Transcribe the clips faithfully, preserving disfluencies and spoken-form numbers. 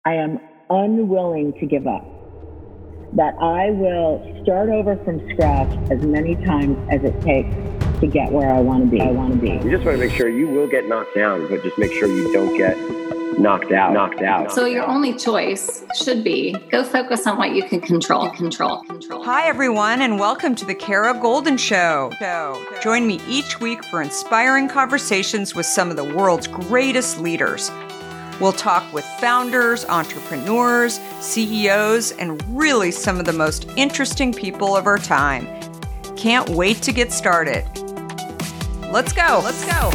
I am unwilling to give up. That I will start over from scratch as many times as it takes to get where I want to be. I want to be. You just want to make sure you will get knocked down, but just make sure you don't get knocked out. Knocked out. So your only choice should be go focus on what you can control. Control. Control. Hi, everyone, and welcome to the Kara Goldin Show. Join me each week for inspiring conversations with some of the world's greatest leaders. We'll talk with founders, entrepreneurs, C E Os, and really some of the most interesting people of our time. Can't wait to get started. Let's go. Let's go.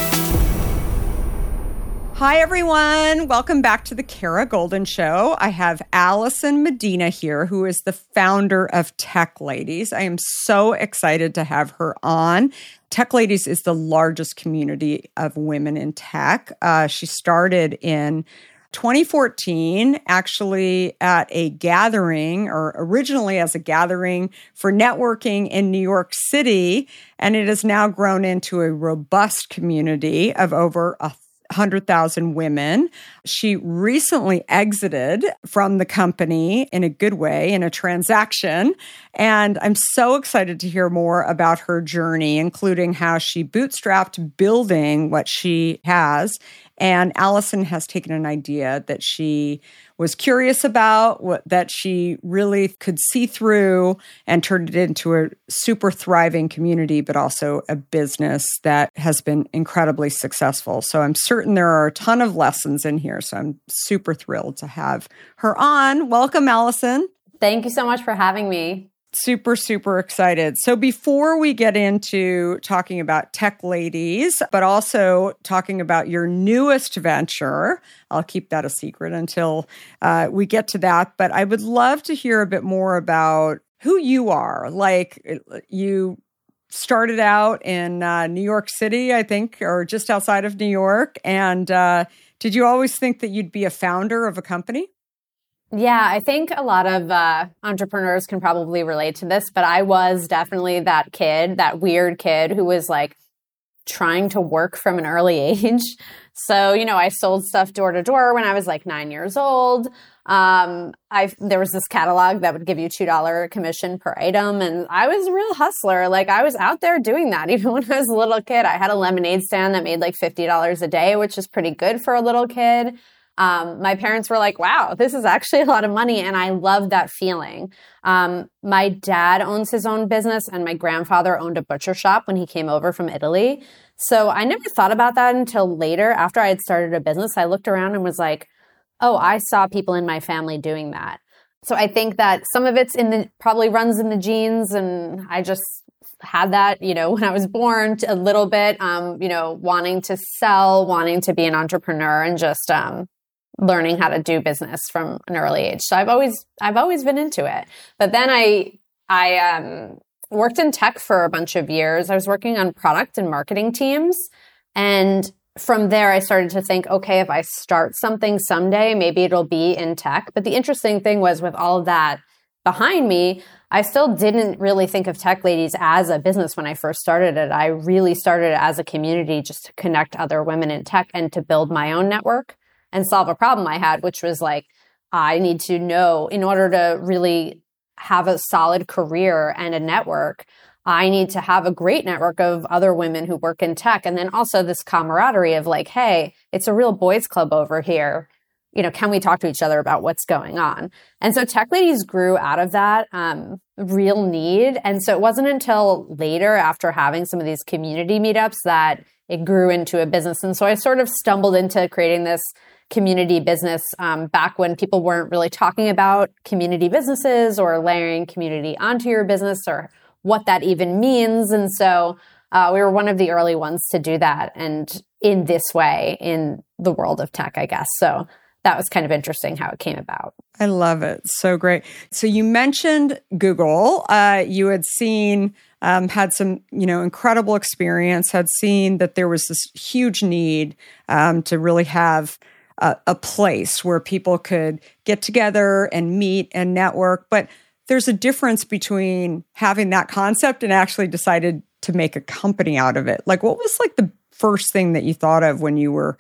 Hi, everyone. Welcome back to the Kara Goldin Show. I have Allison Medina here, who is the founder of Tech Ladies. I am so excited to have her on. Tech Ladies is the largest community of women in tech. Uh, she started in twenty fourteen, actually at a gathering, or originally as a gathering for networking in New York City, and it has now grown into a robust community of over a one hundred thousand women. She recently exited from the company in a good way, in a transaction. And I'm so excited to hear more about her journey, including how she bootstrapped building what she has. And Allison has taken an idea that she was curious about, what, that she really could see through, and turned it into a super thriving community, but also a business that has been incredibly successful. So I'm certain there are a ton of lessons in here. So I'm super thrilled to have her on. Welcome, Allison. Thank you so much for having me. Super, super excited. So before we get into talking about Tech Ladies, but also talking about your newest venture, I'll keep that a secret until uh, we get to that. But I would love to hear a bit more about who you are. Like, you started out in uh, New York City, I think, or just outside of New York. And uh, did you always think that you'd be a founder of a company? Yeah, I think a lot of uh, entrepreneurs can probably relate to this, but I was definitely that kid, that weird kid who was like trying to work from an early age. So, you know, I sold stuff door to door when I was like nine years old. Um, I there was this catalog that would give you two dollars commission per item. And I was a real hustler. Like, I was out there doing that. Even when I was a little kid, I had a lemonade stand that made like fifty dollars a day, which is pretty good for a little kid. Um, my parents were like, wow, this is actually a lot of money. And I loved that feeling. Um, my dad owns his own business, and my grandfather owned a butcher shop when he came over from Italy. So I never thought about that until later. After I had started a business, I looked around and was like, oh, I saw people in my family doing that. So I think that some of it's in the, probably runs in the genes. And I just had that, you know, when I was born, a little bit, um, you know, wanting to sell, wanting to be an entrepreneur, and just, um, learning how to do business from an early age. So I've always, I've always been into it. But then I, I, um, worked in tech for a bunch of years. I was working on product and marketing teams. And from there, I started to think, okay, if I start something someday, maybe it'll be in tech. But the interesting thing was, with all of that behind me, I still didn't really think of Tech Ladies as a business when I first started it. I really started it as a community just to connect other women in tech and to build my own network and solve a problem I had, which was like, I need to know, in order to really have a solid career and a network, I need to have a great network of other women who work in tech. And then also this camaraderie of like, hey, it's a real boys club over here. You know, can we talk to each other about what's going on? And so Tech Ladies grew out of that um, real need. And so it wasn't until later, after having some of these community meetups, that it grew into a business. And so I sort of stumbled into creating this community business um, back when people weren't really talking about community businesses or layering community onto your business or what that even means. And so uh, we were one of the early ones to do that, and in this way in the world of tech, I guess. So that was kind of interesting how it came about. I love it. So great. So you mentioned Google. Uh, you had seen, um, had some, you know, incredible experience, had seen that there was this huge need um, to really have a, a place where people could get together and meet and network. But there's a difference between having that concept and actually decided to make a company out of it. Like, what was like the first thing that you thought of when you were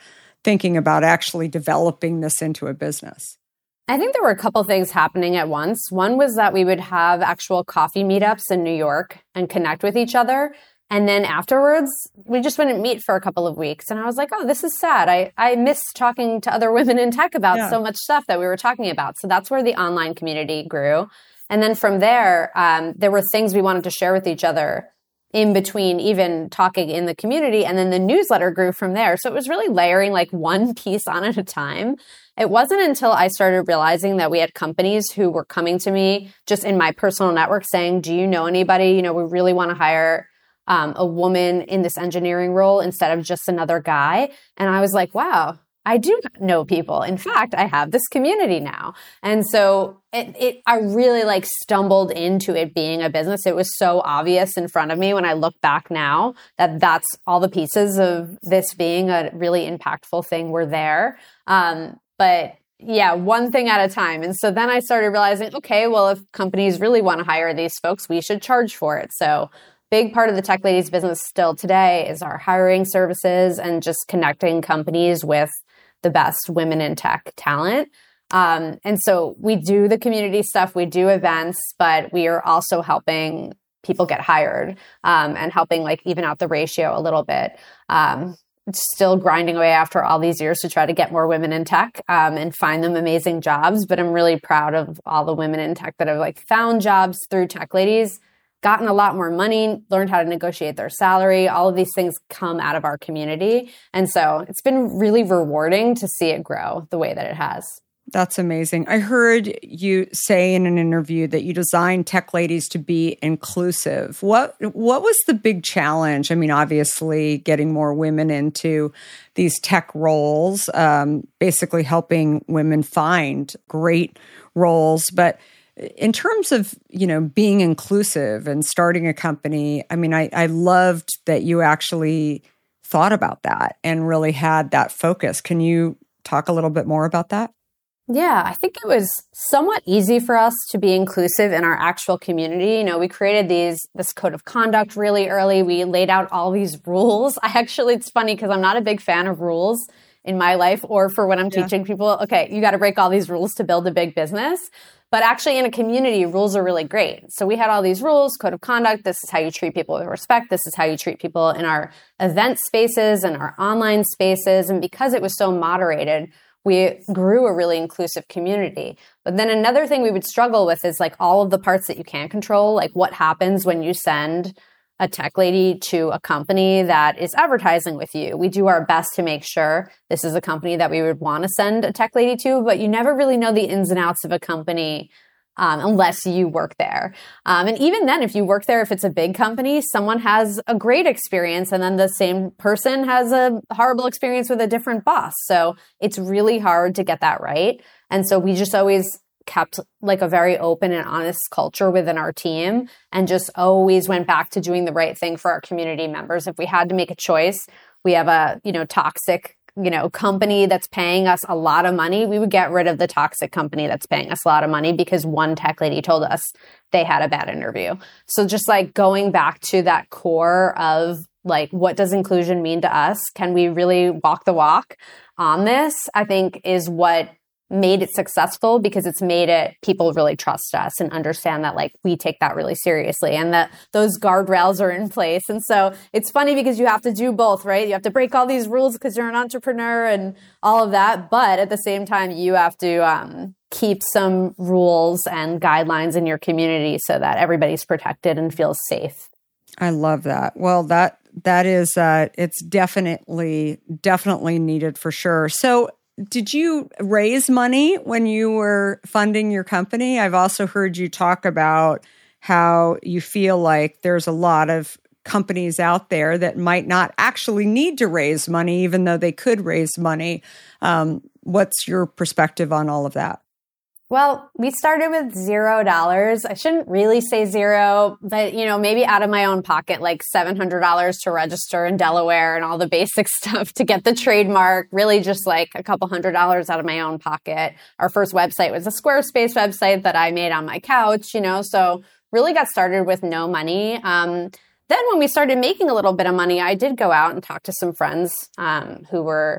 thinking about actually developing this into a business? I think there were a couple things happening at once. One was that we would have actual coffee meetups in New York and connect with each other. And then afterwards, we just wouldn't meet for a couple of weeks. And I was like, oh, this is sad. I, I miss talking to other women in tech about yeah. so much stuff that we were talking about. So that's where the online community grew. And then from there, um, there were things we wanted to share with each other in between even talking in the community. And then the newsletter grew from there. So it was really layering like one piece on at a time. It wasn't until I started realizing that we had companies who were coming to me just in my personal network saying, do you know anybody? You know, we really want to hire um, a woman in this engineering role instead of just another guy. And I was like, wow, I do know people. In fact, I have this community now. And so it, it, I really like stumbled into it being a business. It was so obvious in front of me when I look back now that that's all the pieces of this being a really impactful thing were there. Um, but yeah, one thing at a time. And so then I started realizing, okay, well, if companies really want to hire these folks, we should charge for it. So big part of the Tech Ladies business still today is our hiring services and just connecting companies with the best women in tech talent. Um, and so we do the community stuff, we do events, but we are also helping people get hired um, and helping like even out the ratio a little bit. Um, still grinding away after all these years to try to get more women in tech um, and find them amazing jobs. But I'm really proud of all the women in tech that have like found jobs through Tech Ladies, gotten a lot more money, learned how to negotiate their salary. All of these things come out of our community. And so it's been really rewarding to see it grow the way that it has. That's amazing. I heard you say in an interview that you designed Tech Ladies to be inclusive. What what was the big challenge? I mean, obviously, getting more women into these tech roles, um, basically helping women find great roles. But in terms of, you know, being inclusive and starting a company, I mean, I, I loved that you actually thought about that and really had that focus. Can you talk a little bit more about that? Yeah, I think it was somewhat easy for us to be inclusive in our actual community. You know, we created these this code of conduct really early. We laid out all these rules. I actually, it's funny because I'm not a big fan of rules in my life or for when I'm yeah. teaching people, okay, you got to break all these rules to build a big business. But actually in a community, rules are really great. So we had all these rules, code of conduct. This is how you treat people with respect. This is how you treat people in our event spaces and our online spaces. And because it was so moderated, we grew a really inclusive community. But then another thing we would struggle with is like all of the parts that you can't control, like what happens when you send a tech lady to a company that is advertising with you. We do our best to make sure this is a company that we would want to send a tech lady to, but you never really know the ins and outs of a company um, unless you work there. Um, and even then, if you work there, if it's a big company, someone has a great experience and then the same person has a horrible experience with a different boss. So it's really hard to get that right. And so we just always kept like a very open and honest culture within our team and just always went back to doing the right thing for our community members. If we had to make a choice, we have a, you know, toxic, you know, company that's paying us a lot of money, we would get rid of the toxic company that's paying us a lot of money because one tech lady told us they had a bad interview. So just like going back to that core of like, what does inclusion mean to us? Can we really walk the walk on this? I think is what made it successful because it's made it people really trust us and understand that like we take that really seriously and that those guardrails are in place. And so it's funny because you have to do both, right? You have to break all these rules because you're an entrepreneur and all of that. But at the same time, you have to um, keep some rules and guidelines in your community so that everybody's protected and feels safe. I love that. Well, that that is, uh, it's definitely, definitely needed for sure. So did you raise money when you were funding your company? I've also heard you talk about how you feel like there's a lot of companies out there that might not actually need to raise money, even though they could raise money. Um, what's your perspective on all of that? Well, we started with zero dollars. I shouldn't really say zero, but, you know, maybe out of my own pocket, like seven hundred dollars to register in Delaware and all the basic stuff to get the trademark, really just like a couple hundred dollars out of my own pocket. Our first website was a Squarespace website that I made on my couch, you know, so really got started with no money. Um, then when we started making a little bit of money, I did go out and talk to some friends um, who were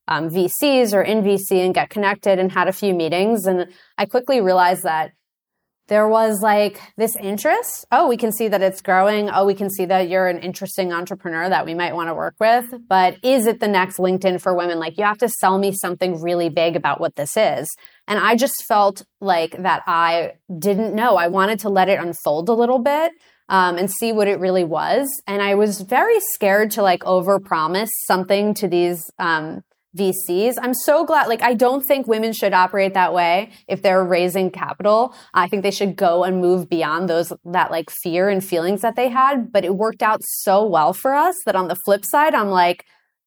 um, V Cs or in V C and get connected and had a few meetings. And I quickly realized that there was like this interest. Oh, we can see that it's growing. Oh, we can see that you're an interesting entrepreneur that we might want to work with. But is it the next LinkedIn for women? Like, you have to sell me something really big about what this is. And I just felt like that I didn't know. I wanted to let it unfold a little bit um, and see what it really was. And I was very scared to like overpromise something to these um V Cs. I'm so glad, like, I don't think women should operate that way if they're raising capital. I think they should go and move beyond those, that like fear and feelings that they had. But it worked out so well for us that on the flip side, I'm like,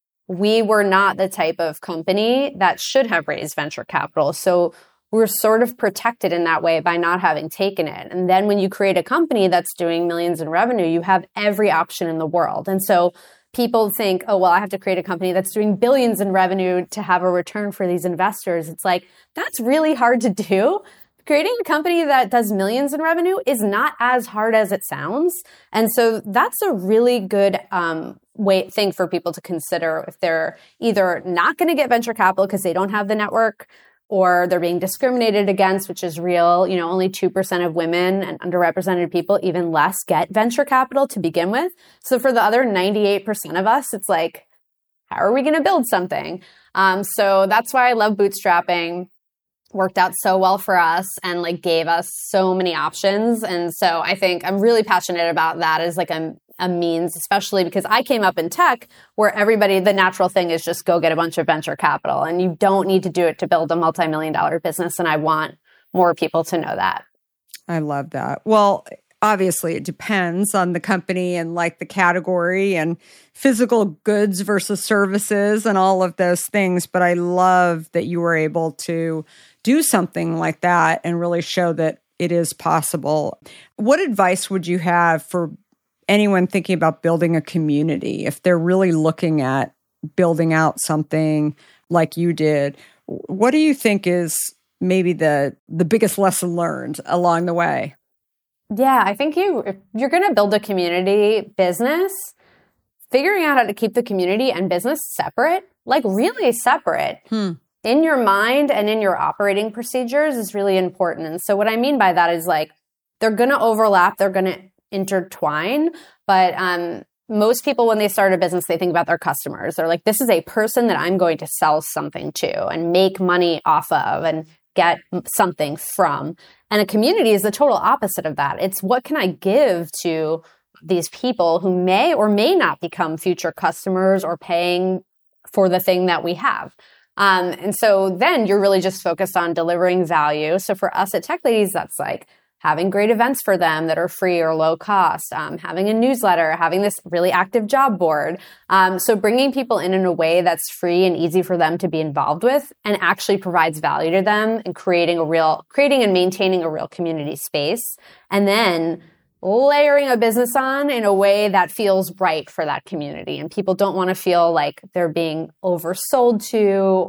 we were not the type of company that should have raised venture capital. So we're sort of protected in that way by not having taken it. And then when you create a company that's doing millions in revenue, you have every option in the world. And so people think, oh, well, I have to create a company that's doing billions in revenue to have a return for these investors. It's like, that's really hard to do. Creating a company that does millions in revenue is not as hard as it sounds. And so that's a really good um, way thing for people to consider if they're either not going to get venture capital because they don't have the network, or they're being discriminated against, which is real. You know, only two percent of women and underrepresented people, even less, get venture capital to begin with. So for the other ninety-eight percent of us, it's like, how are we going to build something? Um, so that's why I love bootstrapping. Worked out so well for us and like gave us so many options. And so I think I'm really passionate about that as like a, a means, especially because I came up in tech where everybody, the natural thing is just go get a bunch of venture capital, and you don't need to do it to build a multi-million dollar business. And I want more people to know that. I love that. Well, obviously it depends on the company and like the category and physical goods versus services and all of those things. But I love that you were able to do something like that and really show that it is possible. What advice would you have for anyone thinking about building a community if they're really looking at building out something like you did? What do you think is maybe the the biggest lesson learned along the way? Yeah, I think you, if you're going to build a community business, figuring out how to keep the community and business separate, like really separate hmm. in your mind and in your operating procedures is really important. And so what I mean by that is like, they're going to overlap, they're going to intertwine, but um, most people, when they start a business, they think about their customers. They're like, this is a person that I'm going to sell something to and make money off of and get something from. And a community is the total opposite of that. It's what can I give to these people who may or may not become future customers or paying for the thing that we have. Um, and so then you're really just focused on delivering value. So for us at Tech Ladies, that's like having great events for them that are free or low cost, um, having a newsletter, having this really active job board. Um, so bringing people in in a way that's free and easy for them to be involved with and actually provides value to them, and creating a real, creating and maintaining a real community space. And then layering a business on in a way that feels right for that community. And people don't want to feel like they're being oversold to,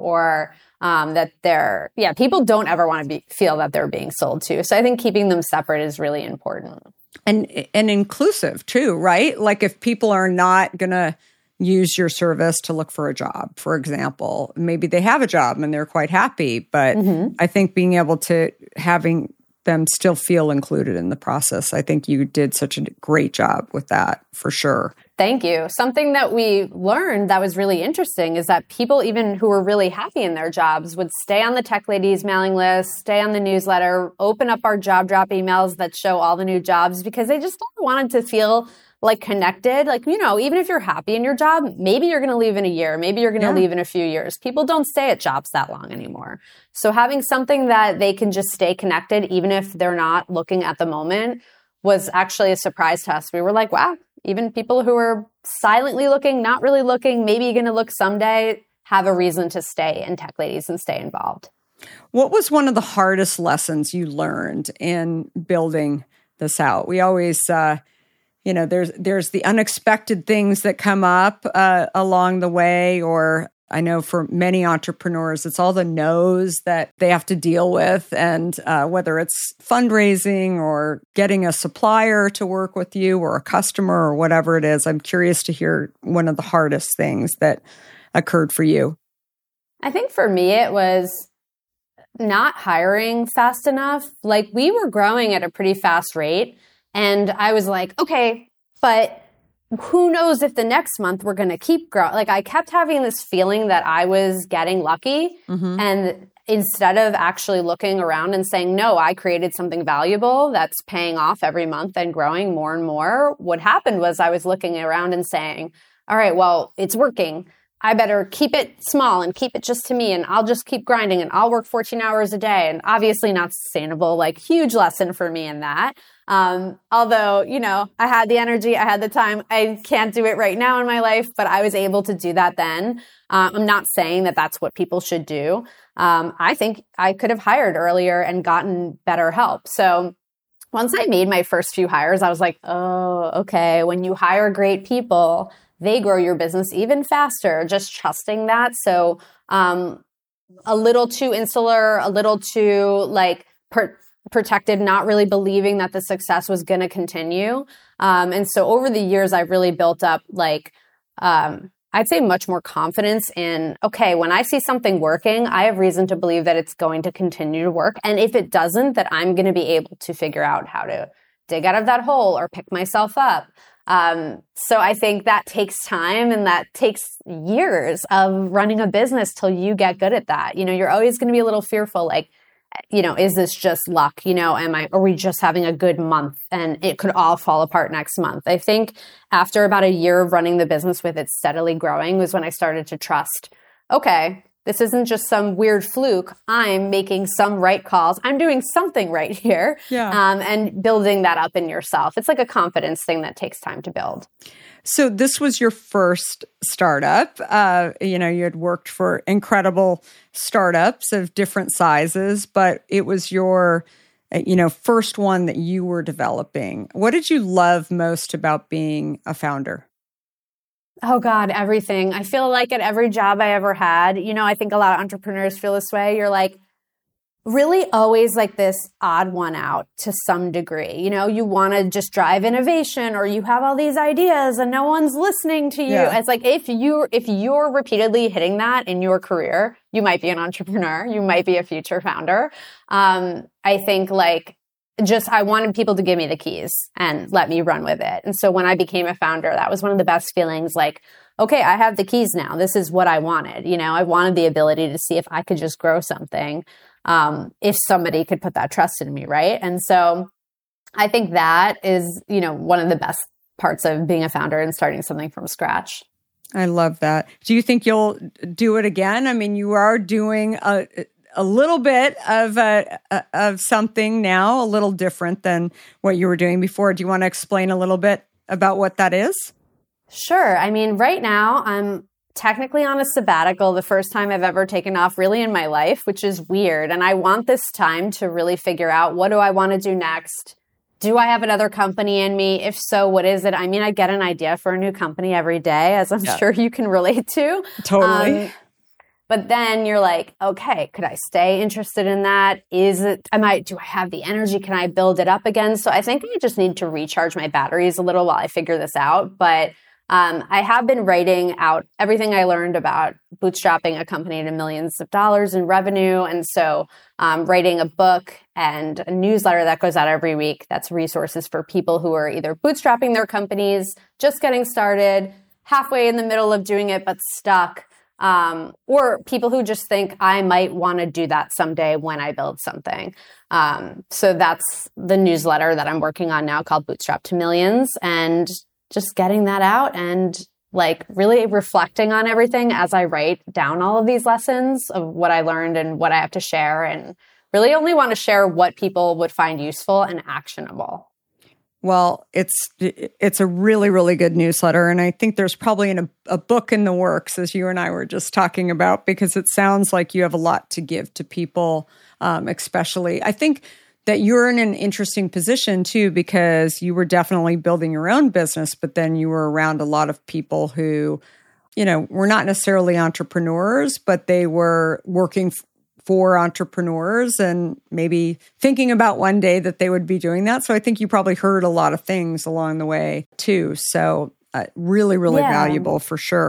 or Um, that they're, yeah, people don't ever want to be, feel that they're being sold to. So I think keeping them separate is really important. And, and inclusive too, right? Like if people are not going to use your service to look for a job, for example, maybe they have a job and they're quite happy, but mm-hmm. I think being able to, having them still feel included in the process. I think you did such a great job with that, for sure. Thank you. Something that we learned that was really interesting is that people, even who were really happy in their jobs, would stay on the Tech Ladies mailing list, stay on the newsletter, open up our job drop emails that show all the new jobs, because they just wanted to feel like connected. Like, you know, even if you're happy in your job, maybe you're going to leave in a year, maybe you're going to yeah. leave in a few years. People don't stay at jobs that long anymore. So having something that they can just stay connected, even if they're not looking at the moment, was actually a surprise to us. We were like, wow, even people who are silently looking, not really looking, maybe going to look someday, have a reason to stay in Tech Ladies and stay involved. What was one of the hardest lessons you learned in building this out? We always, uh, you know, there's there's the unexpected things that come up uh, along the way, or I know for many entrepreneurs, it's all the no's that they have to deal with. And uh, whether it's fundraising or getting a supplier to work with you or a customer or whatever it is, I'm curious to hear one of the hardest things that occurred for you. I think for me, it was not hiring fast enough. Like we were growing at a pretty fast rate. And I was like, okay, but who knows if the next month we're going to keep growing. Like I kept having this feeling that I was getting lucky. Mm-hmm. And instead of actually looking around and saying, no, I created something valuable that's paying off every month and growing more and more, what happened was I was looking around and saying, all right, well, it's working. I better keep it small and keep it just to me, and I'll just keep grinding and I'll work fourteen hours a day. And obviously not sustainable, like huge lesson for me in that. Um, although, you know, I had the energy, I had the time. I can't do it right now in my life, but I was able to do that then. Uh, I'm not saying that that's what people should do. Um, I think I could have hired earlier and gotten better help. So once I made my first few hires, I was like, oh, okay, when you hire great people, they grow your business even faster, just trusting that. So um, a little too insular, a little too like per- protected, not really believing that the success was going to continue. Um, and so over the years, I've really built up like, um, I'd say much more confidence in, okay, when I see something working, I have reason to believe that it's going to continue to work. And if it doesn't, that I'm going to be able to figure out how to dig out of that hole or pick myself up. Um, so I think that takes time, and that takes years of running a business till you get good at that. You know, you're always going to be a little fearful, like, you know, is this just luck? You know, am I, are we just having a good month and it could all fall apart next month? I think after about a year of running the business with it steadily growing was when I started to trust, okay, this isn't just some weird fluke. I'm making some right calls. I'm doing something right here. Yeah. Um, and building that up in yourself. It's like a confidence thing that takes time to build. So this was your first startup. Uh, you know, you had worked for incredible startups of different sizes, but it was your, you know, first one that you were developing. What did you love most about being a founder? Oh God, everything. I feel like at every job I ever had, you know, I think a lot of entrepreneurs feel this way. You're like really always like this odd one out to some degree. You know, you want to just drive innovation, or you have all these ideas and no one's listening to you. Yeah. It's like if you if you're repeatedly hitting that in your career, you might be an entrepreneur. You might be a future founder. Um, I think like just I wanted people to give me the keys and let me run with it. And so when I became a founder, that was one of the best feelings. Like, okay, I have the keys now. This is what I wanted. You know, I wanted the ability to see if I could just grow something, um, if somebody could put that trust in me, right? And so I think that is, you know, one of the best parts of being a founder and starting something from scratch. I love that. Do you think you'll do it again? I mean, you are doing a a little bit of a, of something now, a little different than what you were doing before. Do you want to explain a little bit about what that is? Sure. I mean, right now I'm technically on a sabbatical, the first time I've ever taken off really in my life, which is weird. And I want this time to really figure out, what do I want to do next? Do I have another company in me? If so, what is it? I mean, I get an idea for a new company every day, as I'm yeah. sure you can relate to. Totally. Um, But then you're like, okay, could I stay interested in that? Is it, am I, do I have the energy? Can I build it up again? So I think I just need to recharge my batteries a little while I figure this out. But um, I have been writing out everything I learned about bootstrapping a company to millions of dollars in revenue. And so um, writing a book and a newsletter that goes out every week. That's resources for people who are either bootstrapping their companies, just getting started, halfway in the middle of doing it, but stuck. Um, or people who just think I might want to do that someday when I build something. Um, so that's the newsletter that I'm working on now called Bootstrap to Millions, and just getting that out and like really reflecting on everything as I write down all of these lessons of what I learned and what I have to share, and really only want to share what people would find useful and actionable. Well, it's it's a really, really good newsletter. And I think there's probably an, a, a book in the works, as you and I were just talking about, because it sounds like you have a lot to give to people, um, especially. I think that you're in an interesting position, too, because you were definitely building your own business, but then you were around a lot of people who, you know, were not necessarily entrepreneurs, but they were working f- for entrepreneurs and maybe thinking about one day that they would be doing that. So I think you probably heard a lot of things along the way too. So uh, really, really yeah. valuable for sure.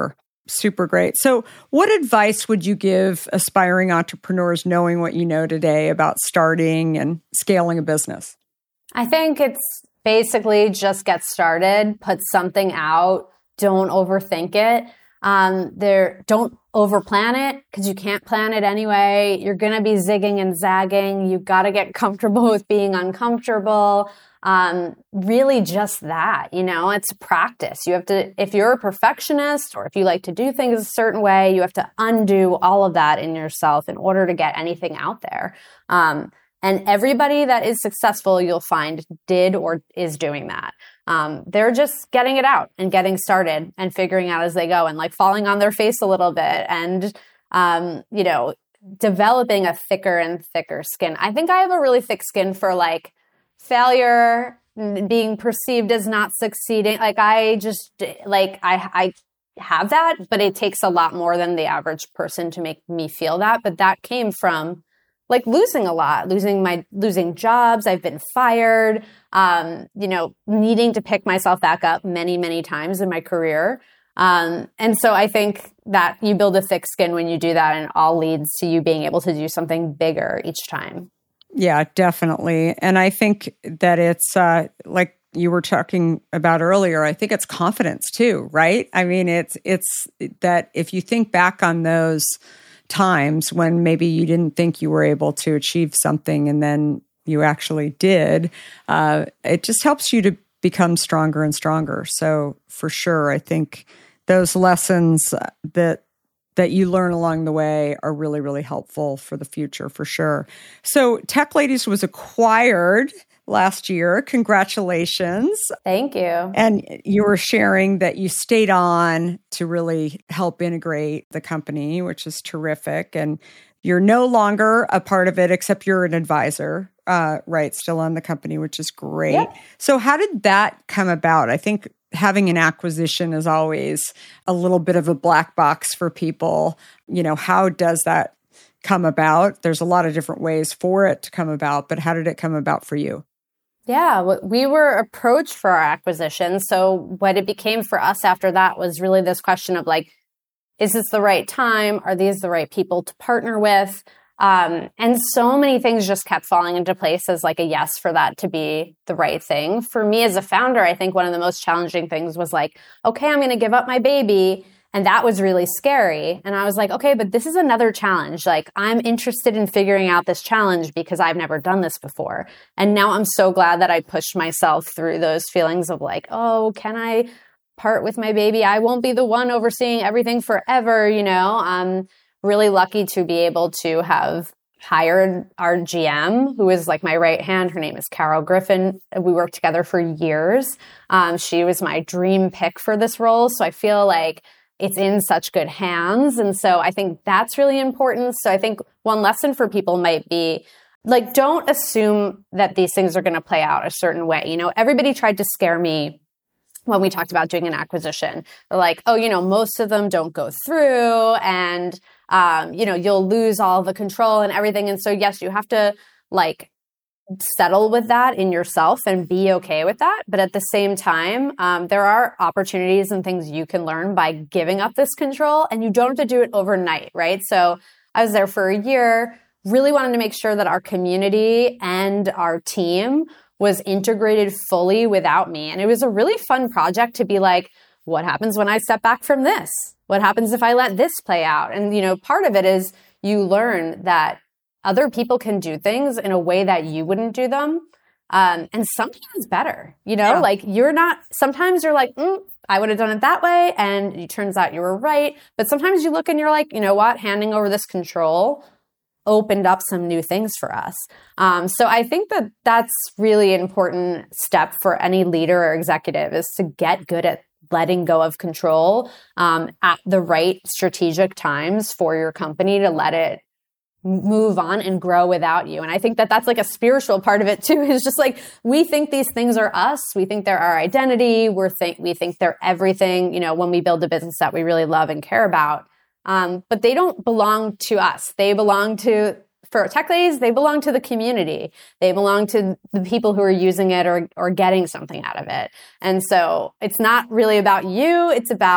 super great. So what advice would you give aspiring entrepreneurs knowing what you know today about starting and scaling a business? I think it's basically just get started, put something out, don't overthink it. Um, there, don't overplan it because you can't plan it anyway. You're going to be zigging and zagging. You've got to get comfortable with being uncomfortable. Um, really just that, you know, it's practice. You have to, if you're a perfectionist or if you like to do things a certain way, you have to undo all of that in yourself in order to get anything out there. Um, and everybody that is successful, you'll find did or is doing that. Um, they're just getting it out and getting started and figuring out as they go and like falling on their face a little bit and, um, you know, developing a thicker and thicker skin. I think I have a really thick skin for like failure, being perceived as not succeeding. Like I just like, I, I have that, but it takes a lot more than the average person to make me feel that. But that came from like losing a lot, losing my, losing jobs. I've been fired, um, you know, needing to pick myself back up many, many times in my career. Um, and so I think that you build a thick skin when you do that, and it all leads to you being able to do something bigger each time. Yeah, definitely. And I think that it's uh, like you were talking about earlier, I think it's confidence too, right? I mean, it's it's that if you think back on those times when maybe you didn't think you were able to achieve something and then you actually did, uh, it just helps you to become stronger and stronger. So for sure, I think those lessons that that you learn along the way are really, really helpful for the future, for sure. So Tech Ladies was acquired last year. Congratulations. Thank you. And you were sharing that you stayed on to really help integrate the company, which is terrific. And you're no longer a part of it, except you're an advisor, uh, right? Still on the company, which is great. Yep. So how did that come about? I think having an acquisition is always a little bit of a black box for people. You know, how does that come about? There's a lot of different ways for it to come about, but how did it come about for you? Yeah, we were approached for our acquisition. So what it became for us after that was really this question of like, is this the right time? Are these the right people to partner with? Um, and so many things just kept falling into place as like a yes for that to be the right thing. For me as a founder, I think one of the most challenging things was like, okay, I'm going to give up my baby. And that was really scary. And I was like, okay, but this is another challenge. Like, I'm interested in figuring out this challenge because I've never done this before. And now I'm so glad that I pushed myself through those feelings of like, oh, can I part with my baby? I won't be the one overseeing everything forever, you know? I'm really lucky to be able to have hired our G M, who is like my right hand. Her name is Carol Griffin. We worked together for years. Um, she was my dream pick for this role. So I feel like it's in such good hands. And so I think that's really important. So I think one lesson for people might be like, don't assume that these things are going to play out a certain way. You know, everybody tried to scare me when we talked about doing an acquisition. They're like, oh, you know, most of them don't go through and, um, you know, you'll lose all the control and everything. And so, yes, you have to like settle with that in yourself and be okay with that. But at the same time, um, there are opportunities and things you can learn by giving up this control, and you don't have to do it overnight, right? So I was there for a year, really wanted to make sure that our community and our team was integrated fully without me. And it was a really fun project to be like, what happens when I step back from this? What happens if I let this play out? And, you know, part of it is you learn that other people can do things in a way that you wouldn't do them. Um, and sometimes better, you know, yeah. Like you're not, sometimes you're like, mm, I would have done it that way. And it turns out you were right. But sometimes you look and you're like, you know what, handing over this control opened up some new things for us. Um, so I think that that's really an important step for any leader or executive is to get good at letting go of control um, at the right strategic times for your company to let it move on and grow without you. And I think that that's like a spiritual part of it too, is just like, we think these things are us. We think they're our identity. We're think, we think they're everything, you know, when we build a business that we really love and care about. Um, but they don't belong to us. They belong to, for Tech Ladies, they belong to the community. They belong to the people who are using it or, or getting something out of it. And so it's not really about you. It's about,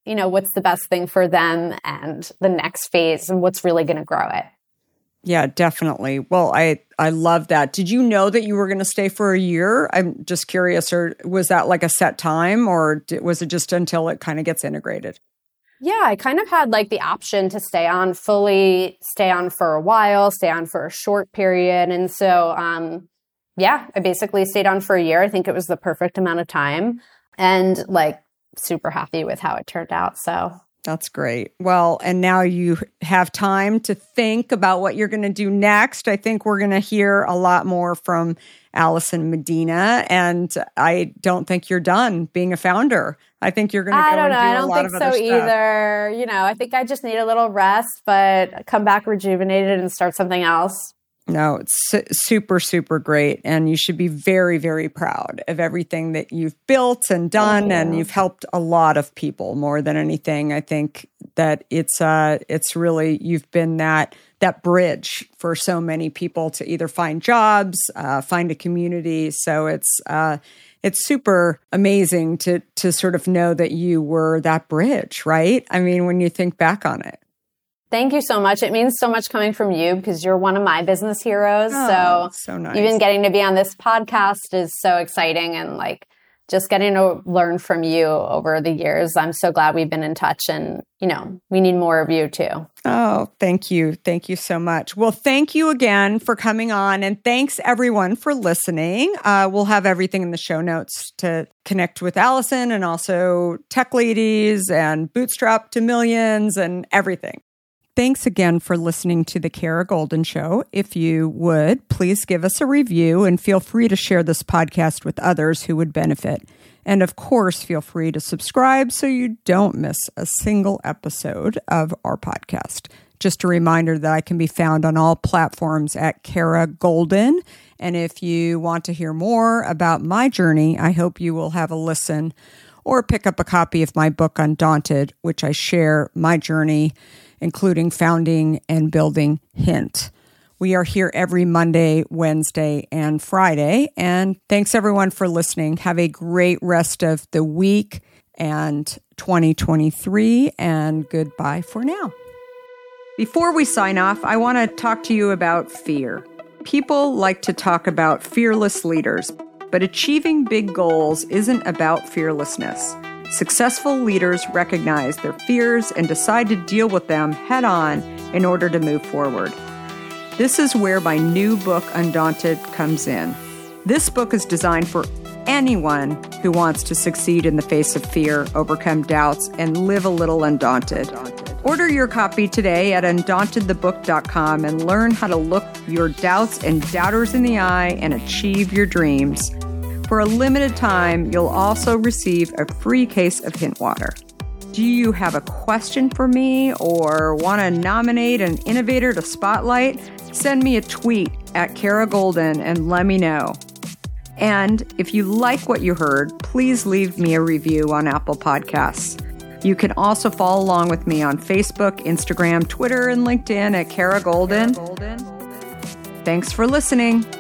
you know, what's the best thing for them and the next phase and what's really going to grow it. Yeah, definitely. Well, I, I love that. Did you know that you were going to stay for a year? I'm just curious, or was that like a set time, or was it just until it kind of gets integrated? Yeah, I kind of had like the option to stay on fully, stay on for a while, stay on for a short period. And so, um, yeah, I basically stayed on for a year. I think it was the perfect amount of time and like super happy with how it turned out. So that's great. Well, and now you have time to think about what you're going to do next. I think we're going to hear a lot more from Allison Medina, and I don't think you're done being a founder. I think you're going to go I don't and know. do I a don't lot think of so other stuff. either. You know, I think I just need a little rest, but come back rejuvenated and start something else. No, it's su- super, super great. And you should be very, very proud of everything that you've built and done. You. And you've helped a lot of people more than anything. I think that it's uh, it's really, you've been that that bridge for so many people to either find jobs, uh, find a community. So it's uh, it's super amazing to to sort of know that you were that bridge, right? I mean, when you think back on it. Thank you so much. It means so much coming from you because you're one of my business heroes. Oh, so so nice. Even getting to be on this podcast is so exciting, and like just getting to learn from you over the years. I'm so glad we've been in touch, and you know, we need more of you too. Oh, thank you. Thank you so much. Well, thank you again for coming on, and thanks everyone for listening. Uh, we'll have everything in the show notes to connect with Allison, and also Tech Ladies and Bootstrap to Millions and everything. Thanks again for listening to The Kara Goldin Show. If you would, please give us a review and feel free to share this podcast with others who would benefit. And of course, feel free to subscribe so you don't miss a single episode of our podcast. Just a reminder that I can be found on all platforms at Kara Goldin. And if you want to hear more about my journey, I hope you will have a listen or pick up a copy of my book, Undaunted, which I share my journey, including founding and building Hint. We are here every Monday, Wednesday, and Friday. And thanks everyone for listening. Have a great rest of the week and twenty twenty-three, and goodbye for now. Before we sign off, I want to talk to you about fear. People like to talk about fearless leaders, but achieving big goals isn't about fearlessness. Successful leaders recognize their fears and decide to deal with them head on in order to move forward. This is where my new book, Undaunted, comes in. This book is designed for anyone who wants to succeed in the face of fear, overcome doubts, and live a little undaunted. Order your copy today at undaunted the book dot com and learn how to look your doubts and doubters in the eye and achieve your dreams. For a limited time, you'll also receive a free case of Hint water. Do you have a question for me or want to nominate an innovator to spotlight? Send me a tweet at Kara Goldin and let me know. And if you like what you heard, please leave me a review on Apple Podcasts. You can also follow along with me on Facebook, Instagram, Twitter, and LinkedIn at Kara Goldin. Thanks for listening.